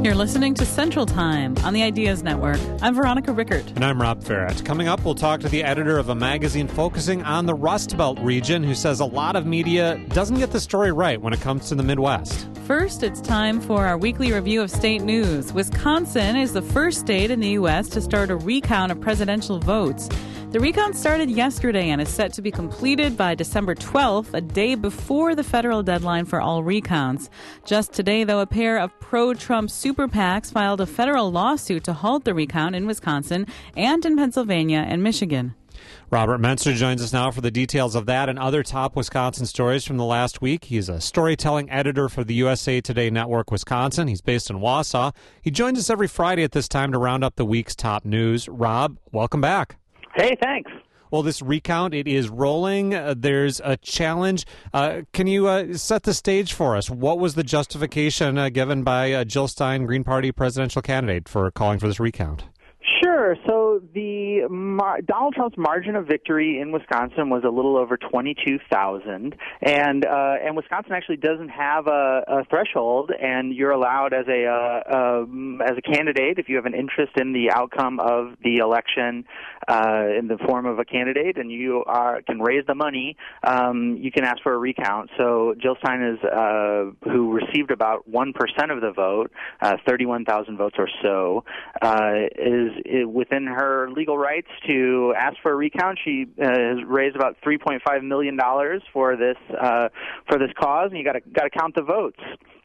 You're listening to Central Time on the Ideas Network. I'm Veronica Rickert. And I'm Rob Farrett. Coming up, we'll talk to the editor of a magazine focusing on the Rust Belt region who says a lot of media doesn't get the story right when it comes to the Midwest. First, it's time for our weekly review of state news. Wisconsin is the first state in the U.S. to start a recount of presidential votes. The recount started yesterday and is set to be completed by December 12th, a day before the federal deadline for all recounts. Just today, though, a pair of pro-Trump super PACs filed a federal lawsuit to halt the recount in Wisconsin and in Pennsylvania and Michigan. Robert Menster joins us now for the details of that and other top Wisconsin stories from the last week. He's a storytelling editor for the USA Today Network Wisconsin. He's based in Wausau. He joins us every Friday at this time to round up the week's top news. Rob, welcome back. Hey, thanks. Well, this recount, it is rolling. There's a challenge. Can you set the stage for us? What was the justification given by Jill Stein, Green Party presidential candidate, for calling for this recount? Sure. So Donald Trump's margin of victory in Wisconsin was a little over 22,000, and Wisconsin actually doesn't have a threshold, and you're allowed as a candidate, if you have an interest in the outcome of the election in the form of a candidate, and you can raise the money, you can ask for a recount. So Jill Stein is who received about 1% of the vote, 31,000 votes or so, is within her legal rights to ask for a recount. She has raised about $3.5 million for this cause, and you got to count the votes.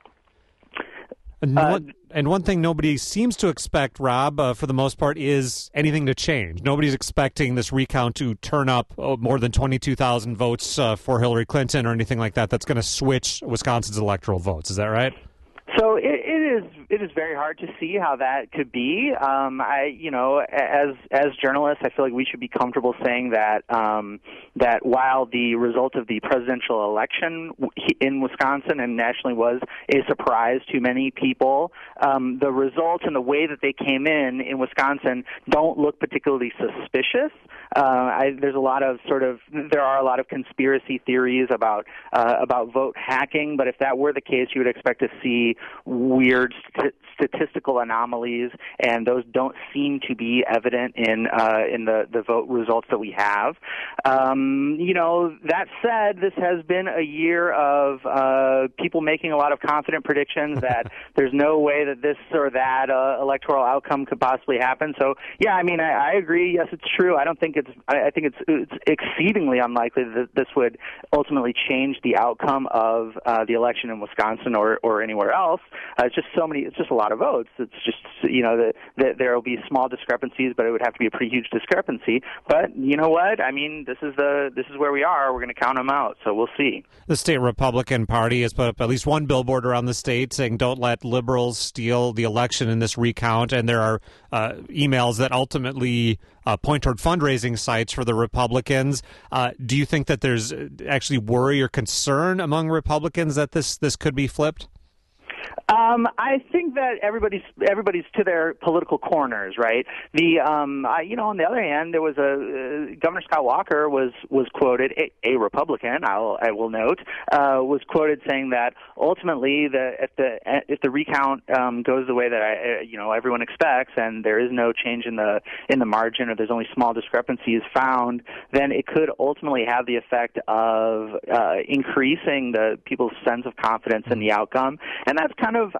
And one thing nobody seems to expect, Rob, for the most part, is anything to change. Nobody's expecting this recount to turn up more than 22,000 votes for Hillary Clinton or anything like that. That's going to switch Wisconsin's electoral votes. Is that right? So it is very hard to see how that could be. As journalists, I feel like we should be comfortable saying that that while the result of the presidential election in Wisconsin and nationally was a surprise to many people, the results and the way that they came in Wisconsin don't look particularly suspicious. There are a lot of conspiracy theories about vote hacking, but if that were the case, you would expect to see weird statistical anomalies, and those don't seem to be evident in the vote results that we have. That said, this has been a year of people making a lot of confident predictions that there's no way that this or that electoral outcome could possibly happen. So, yeah, I agree. Yes, it's true. I think it's exceedingly unlikely that this would ultimately change the outcome of the election in Wisconsin or anywhere else. It's just a lot of votes. It's just, that there will be small discrepancies, but it would have to be a pretty huge discrepancy. But you know what? This is where we are. We're going to count them out, so we'll see. The state Republican Party has put up at least one billboard around the state saying, "Don't let liberals steal the election in this recount." And there are emails that ultimately point toward fundraising sites for the Republicans. Do you think that there's actually worry or concern among Republicans that this could be flipped? I think that everybody's to their political corners, right? On the other hand, there was Governor Scott Walker was quoted, a Republican, I will note, was quoted saying that ultimately if the recount goes the way that everyone expects, and there is no change in the margin, or there's only small discrepancies found, then it could ultimately have the effect of increasing the people's sense of confidence in the outcome, and that's kind of,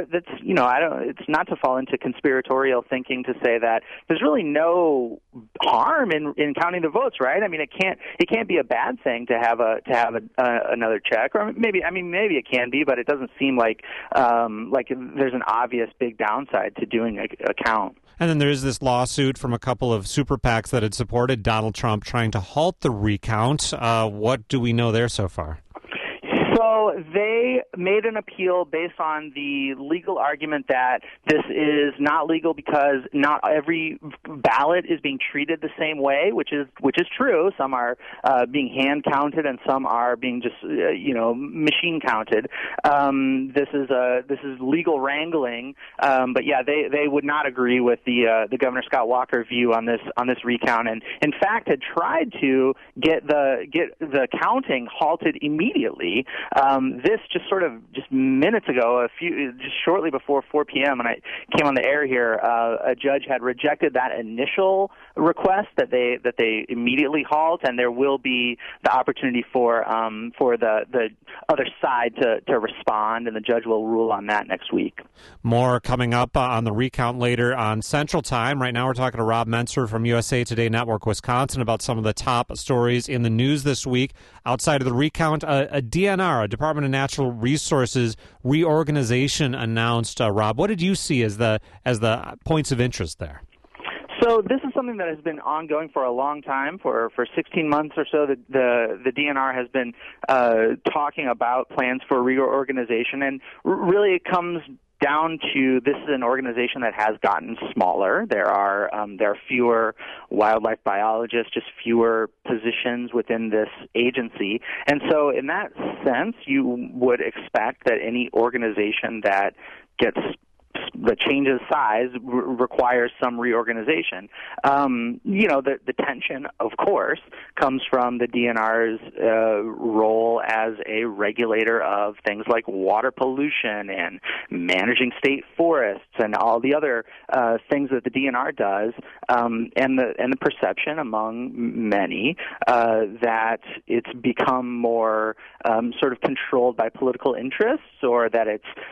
it's not to fall into conspiratorial thinking to say that there's really no harm in counting the votes, right? It can't be a bad thing to have another check, or maybe it can be, but it doesn't seem like there's an obvious big downside to doing a count. And then there's this lawsuit from a couple of super PACs that had supported Donald Trump trying to halt the recount. What do we know there so far? So they made an appeal based on the legal argument that this is not legal because not every ballot is being treated the same way, which is true. Some are being hand counted, and some are being just machine counted. This is legal wrangling, but yeah, they would not agree with the Governor Scott Walker view on this recount, and in fact had tried to get the counting halted immediately. This just minutes ago, just shortly before 4 p.m. when I came on the air here, a judge had rejected that initial request that they immediately halt, and there will be the opportunity for the other side to respond, and the judge will rule on that next week. More coming up on the recount later on Central Time. Right now we're talking to Rob Mentzer from USA Today Network Wisconsin about some of the top stories in the news this week. Outside of the recount, a DNR, a Department of Natural Resources reorganization announced. Rob, what did you see as the points of interest there? So this is something that has been ongoing for a long time. For 16 months or so, the DNR has been talking about plans for reorganization, and really it comes down to this is an organization that has gotten smaller. There are fewer wildlife biologists, just fewer positions within this agency. And so in that sense, you would expect that any organization that changes size requires some reorganization. The tension, of course, comes from the DNR's role as a regulator of things like water pollution and managing state forests and all the other things that the DNR does, and the perception among many that it's become more sort of controlled by political interests, or that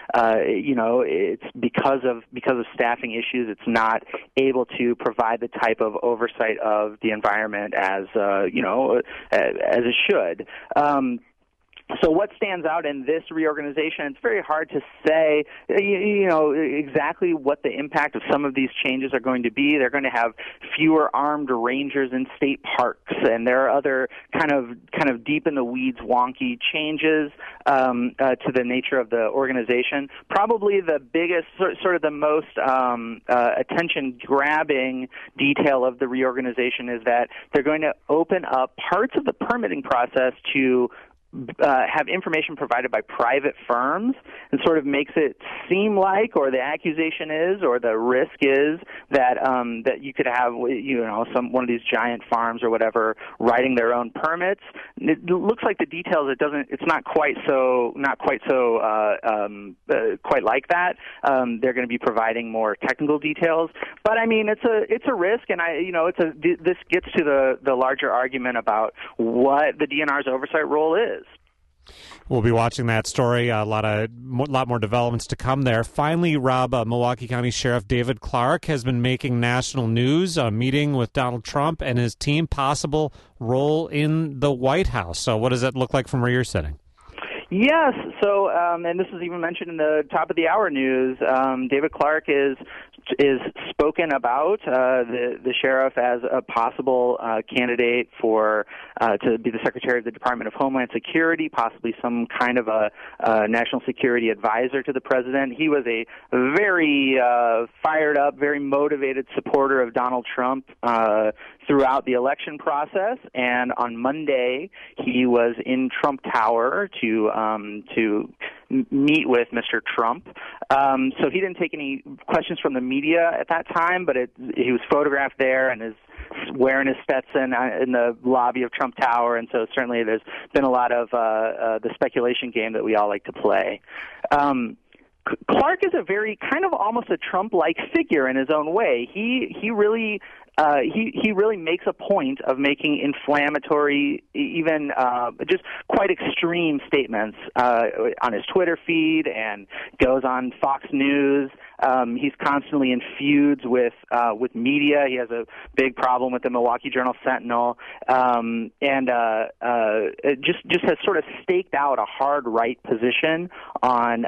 it's because of staffing issues, it's not able to provide the type of oversight of the environment as it should. So what stands out in this reorganization? It's very hard to say, exactly what the impact of some of these changes are going to be. They're going to have fewer armed rangers in state parks, and there are other kind of deep in the weeds, wonky changes to the nature of the organization. Probably the biggest, sort of the most attention-grabbing detail of the reorganization is that they're going to open up parts of the permitting process to have information provided by private firms, and sort of makes it seem like, or the accusation is, or the risk is that you could have one of these giant farms or whatever writing their own permits. It looks like the details. It's not quite like that. They're going to be providing more technical details, but I mean it's a risk, and this gets to the larger argument about what the DNR's oversight role is. We'll be watching that story. A lot more developments to come there. Finally, Rob, Milwaukee County Sheriff David Clark has been making national news, a meeting with Donald Trump and his team, possible role in the White House. So what does it look like from where you're sitting? Yes. So, and this was even mentioned in the top of the hour news. David Clark is spoken about the sheriff as a possible candidate for to be the Secretary of the Department of Homeland Security, possibly some kind of a national security advisor to the president. He was a very fired up, very motivated supporter of Donald Trump throughout the election process, and on Monday he was in Trump Tower to meet with Mr. Trump. So he didn't take any questions from the media at that time, but he was photographed there and is wearing his Stetson in the lobby of Trump Tower, and so certainly there's been a lot of the speculation game that we all like to play. Clark is a very kind of almost a Trump-like figure in his own way. He really makes a point of making inflammatory, even just quite extreme statements on his Twitter feed, and goes on Fox News. He's constantly in feuds with media. He has a big problem with the Milwaukee Journal-Sentinel, and just has sort of staked out a hard right position on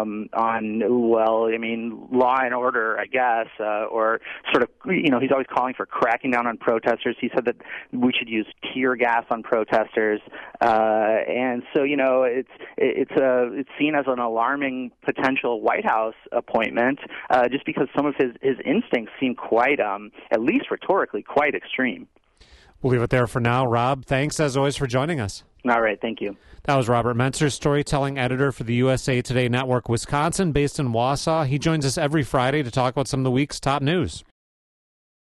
law and order, I guess, or sort of he's always calling for cracking down on protesters. He said that we should use tear gas on protesters, and so it's seen as an alarming potential White House appointment, just because some of his instincts seem quite, at least rhetorically, quite extreme. We'll leave it there for now. Rob, thanks as always for joining us. All right, thank you. That was Robert Mentzer, storytelling editor for the USA Today Network Wisconsin, based in Wausau. He joins us every Friday to talk about some of the week's top news.